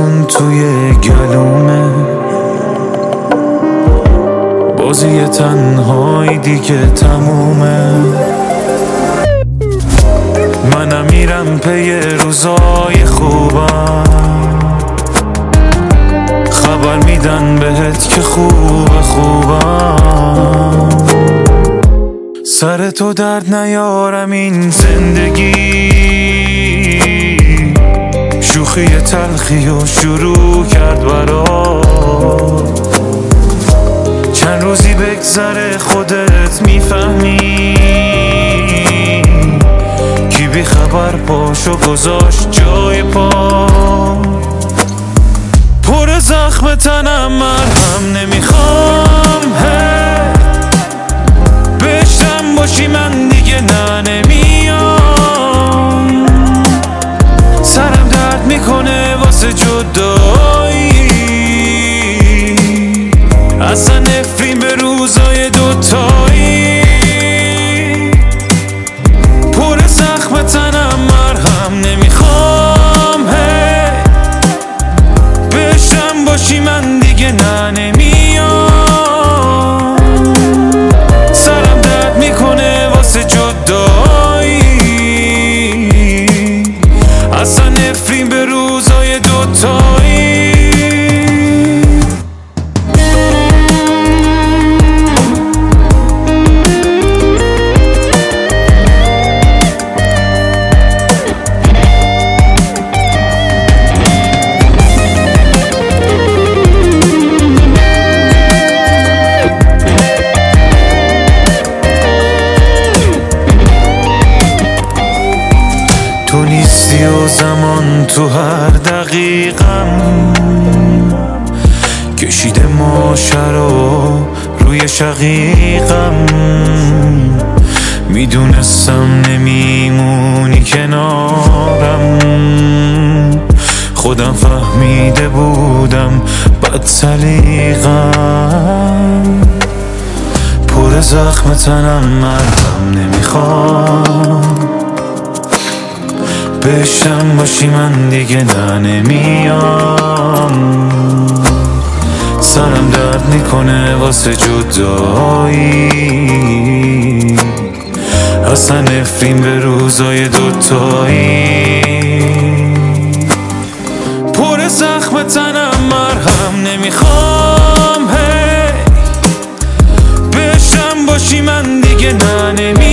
جون توی گلومه، بازی تنهایی دیگه تمومه. منم میرم پی روزای خوبم، خبر میدن بهت که خوبم. سر تو درد نیارم این زندگی، شوخی تلخی و شروع کرد برات. چند روزی بگذره خودت میفهمی، کی بی خبر پاشو گذاشت جای پا. پر زخم تنم مرهم نمیخوام، بشتم باشی من دیگه نه نمیام. سرم درد میکنه واسه جدایی، اصلا نفرین به روزای دوتایی. پر زخم تنم مرهم نمیخوام، بشتم باشی من دیگه نه نمیام. سرم درد میکنه واسه جدایی، اصلا نفرین به روزای دوتایی. تو نیستی و زمان تو هر دقیقم کشیده ماجرا روی شقیقم. میدونستم نمیمونی کنارم، خودم فهمیده بودم بد سلیقم. پر زخم تنم مرهم نمیخوام، بشم باشی من دیگه نه نمیام. سرم درد میکنه واسه جدایی، اصلا نفرین به روزای دوتایی. پر زخم تنم مرهم نمیخوام، بشم باشی من دیگه نه نمیام.